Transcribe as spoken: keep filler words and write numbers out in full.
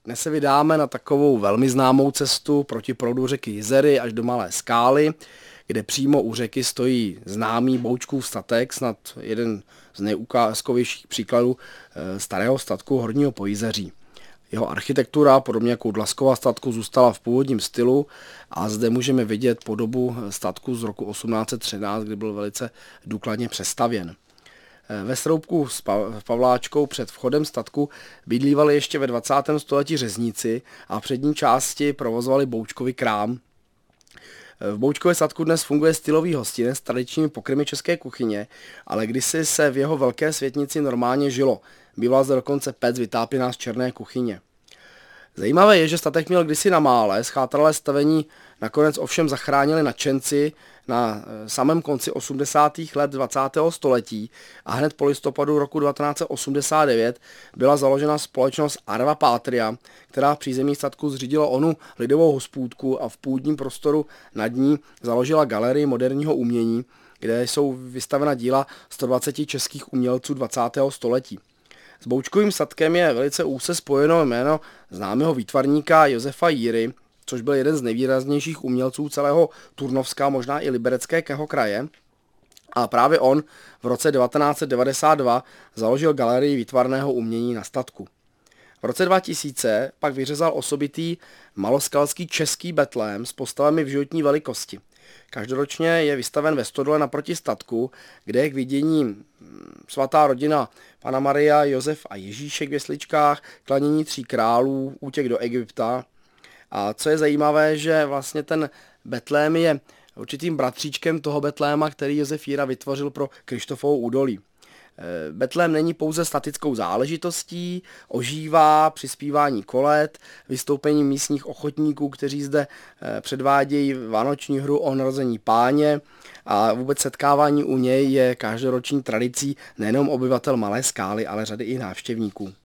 Dnes se vydáme na takovou velmi známou cestu proti proudu řeky Jizery až do Malé Skály, kde přímo u řeky stojí známý Boučkův statek, snad jeden z nejukázkovějších příkladů starého statku Horního Pojizeří. Jeho architektura, podobně jako u Dlaskova statku, zůstala v původním stylu a zde můžeme vidět podobu statku z roku osmnáct set třináct, kdy byl velice důkladně přestavěn. Ve sroubku s Pavláčkou před vchodem statku bydlívali ještě ve dvacátém století řezníci a v přední části provozovali Boučkovy krám. V Boučkově statku dnes funguje stylový hostinec s tradičními pokrmy české kuchyně, ale kdysi se v jeho velké světnici normálně žilo. Býval zde dokonce pec vytápěná z černé kuchyně. Zajímavé je, že statek měl kdysi na mále, schátralé stavení nakonec ovšem zachránili nadšenci na samém konci osmdesátých let dvacátého století a hned po listopadu roku devatenáct set osmdesát devět byla založena společnost Arva Patria, která v přízemí statku zřídila onu lidovou hospůdku a v půdním prostoru nad ní založila galerii moderního umění, kde jsou vystavena díla sto dvacet českých umělců dvacátého století. S Boučkovým statkem je velice úzce spojeno jméno známého výtvarníka Josefa Jíry, což byl jeden z nejvýraznějších umělců celého Turnovska, možná i Libereckého kraje. A právě on v roce devatenáct set devadesát dva založil galerii výtvarného umění na statku. V roce dva tisíce pak vyřezal osobitý maloskalský český betlém s postavami v životní velikosti. Každoročně je vystaven ve stodole naproti statku, kde je k vidění svatá rodina Panna Maria, Josef a Ježíšek v jesličkách, klanění tří králů, útěk do Egypta. A co je zajímavé, že vlastně ten betlém je určitým bratříčkem toho betléma, který Josef Jíra vytvořil pro Krištofovo údolí. Betlém není pouze statickou záležitostí, ožívá při zpívání kolet, vystoupení místních ochotníků, kteří zde předvádějí vánoční hru o narození Páně a vůbec setkávání u něj je každoroční tradicí nejenom obyvatel Malé Skály, ale řady i návštěvníků.